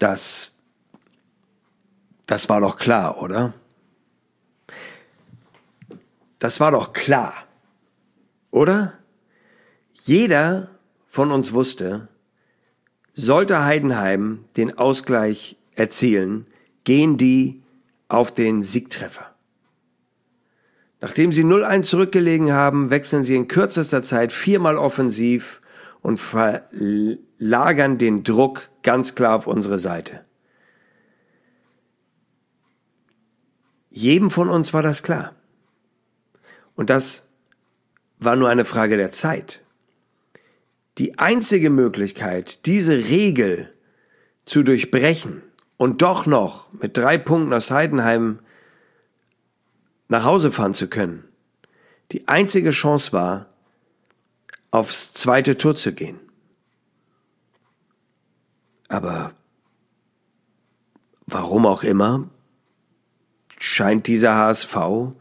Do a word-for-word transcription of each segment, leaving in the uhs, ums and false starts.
Das, das war doch klar, oder? Das war doch klar, oder? Jeder von uns wusste, sollte Heidenheim den Ausgleich erzielen, gehen die auf den Siegtreffer. Nachdem sie null eins zurückgelegen haben, wechseln sie in kürzester Zeit viermal offensiv und verlagern den Druck ganz klar auf unsere Seite. Jedem von uns war das klar. Und das war nur eine Frage der Zeit. Die einzige Möglichkeit, diese Regel zu durchbrechen und doch noch mit drei Punkten aus Heidenheim nach Hause fahren zu können, die einzige Chance war, aufs zweite Tor zu gehen. Aber warum auch immer, scheint dieser H S V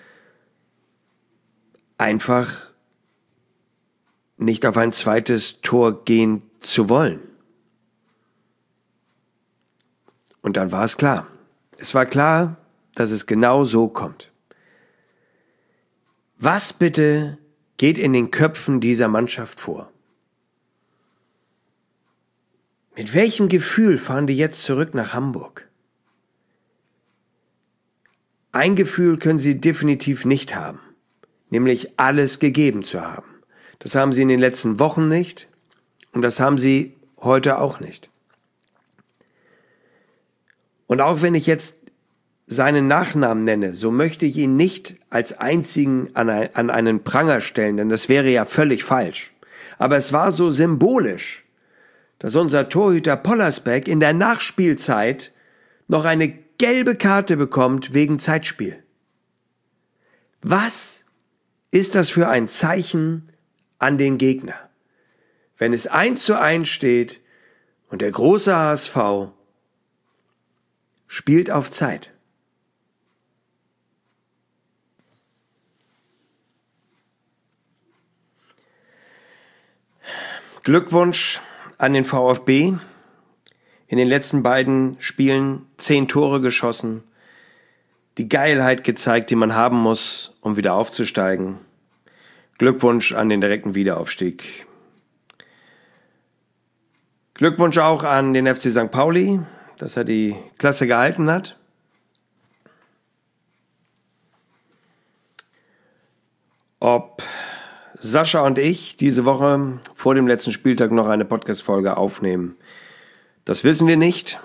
einfach nicht auf ein zweites Tor gehen zu wollen. Und dann war es klar. Es war klar, dass es genau so kommt. Was bitte geht in den Köpfen dieser Mannschaft vor? Mit welchem Gefühl fahren die jetzt zurück nach Hamburg? Ein Gefühl können sie definitiv nicht haben, nämlich alles gegeben zu haben. Das haben sie in den letzten Wochen nicht und das haben sie heute auch nicht. Und auch wenn ich jetzt seinen Nachnamen nenne, so möchte ich ihn nicht als einzigen an einen Pranger stellen, denn das wäre ja völlig falsch. Aber es war so symbolisch, dass unser Torhüter Pollersbeck in der Nachspielzeit noch eine gelbe Karte bekommt wegen Zeitspiel. Was ist das für ein Zeichen an den Gegner? Wenn es eins zu eins steht und der große H S V spielt auf Zeit. Glückwunsch an den VfB. In den letzten beiden Spielen zehn Tore geschossen. Die Geilheit gezeigt, die man haben muss, um wieder aufzusteigen. Glückwunsch an den direkten Wiederaufstieg. Glückwunsch auch an den F C Sankt Pauli, dass er die Klasse gehalten hat. Ob Sascha und ich diese Woche vor dem letzten Spieltag noch eine Podcast-Folge aufnehmen, das wissen wir nicht.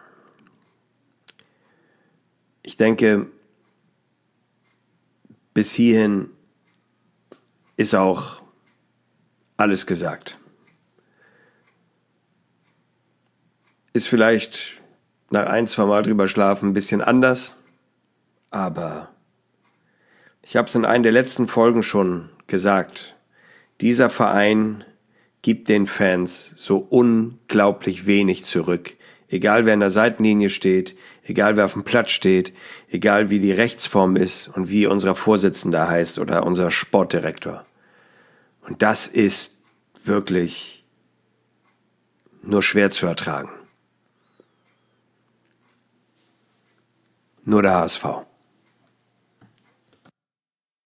Ich denke, bis hierhin ist auch alles gesagt. Ist vielleicht nach ein, zwei Mal drüber schlafen ein bisschen anders, aber ich habe es in einer der letzten Folgen schon gesagt. Dieser Verein gibt den Fans so unglaublich wenig zurück. Egal wer an der Seitenlinie steht, egal wer auf dem Platz steht, egal wie die Rechtsform ist und wie unser Vorsitzender heißt oder unser Sportdirektor. Und das ist wirklich nur schwer zu ertragen. Nur der H S V.